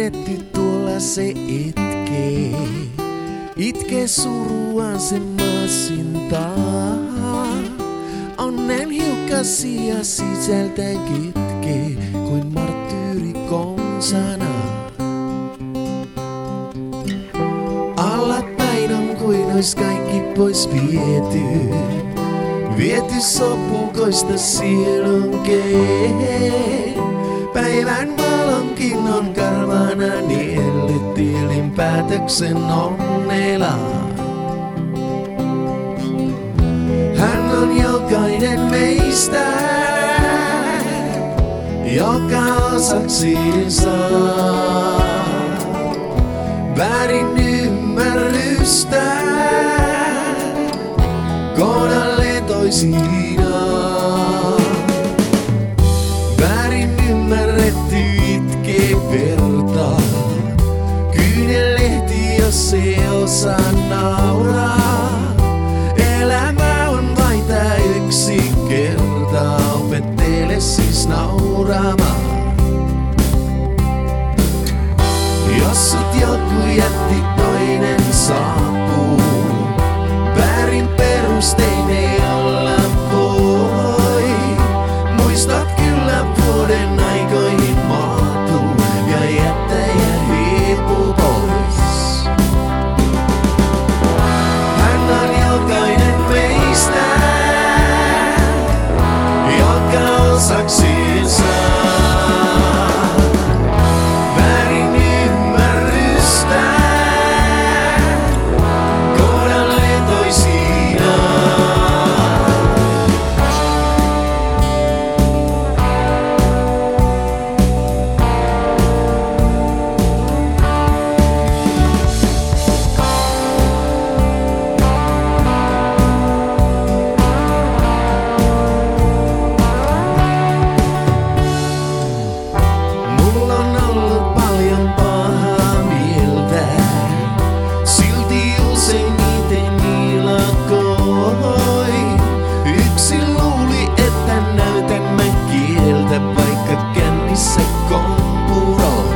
ymmärretty, tuolla se itkee. Itkee surua se masentaa. Onnen hiukkasia sisältään kytkee, kuin marttyyri konsana. Allapäin on kuin ois kaikki pois viety. Viety sopukoista sielun kee. Päivän valonkin on karvana niellyt tielin päätöksen onnella. Hän on jokainen meistä, joka osaksi saa väärin ymmärrystä kohdalle toisinaan. Väärin ymmärretty itkee verta, kyynelehti jos se osaa nauraa. Elämä on vain tää yksi kerta, opettele siis nauramaan. Jos sut joku jätti, toinen saapuu. Väärin perustein ei olla voi. Muistat kyllä vuoden aikoihin maatuu ja jättäjä hiipuu pois. Hän on jokainen meistä, joka osaksi saa väärin ymmärrystä kohdalle toisinaan. Mulla on ollut paljon pahaa mieltä, silti usein iten ilakoi. Yksin luuli, että näytän mä kieltä, vaikka kännissä kompuroi.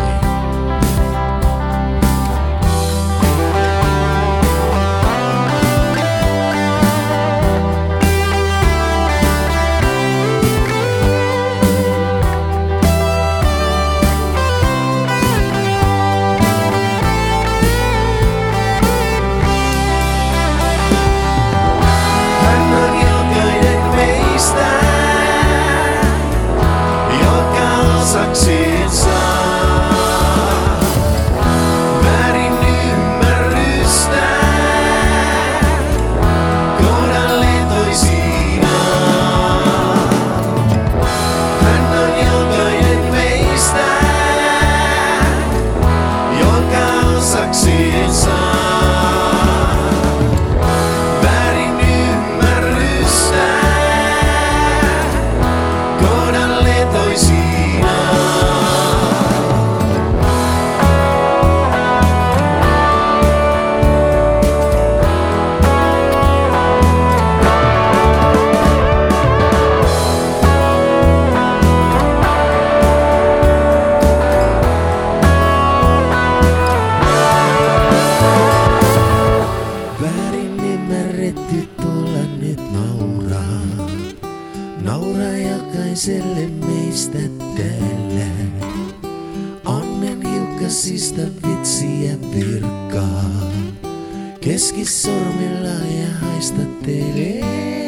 Hän on jokainen meistä, joka osaksi saa väärin ymmärrystä kohdalle toisinaan. Hän on jokainen meistä, joka osaksi saa väärin ymmärrystä kohdalle toisinaan. Väärin ymmärretty, tuolla nyt nauraa. Nauraa jokaiselle meistä täällä. Onnen hiukkasista vitsiä virkaa. Keskisormilla ja haistattelee.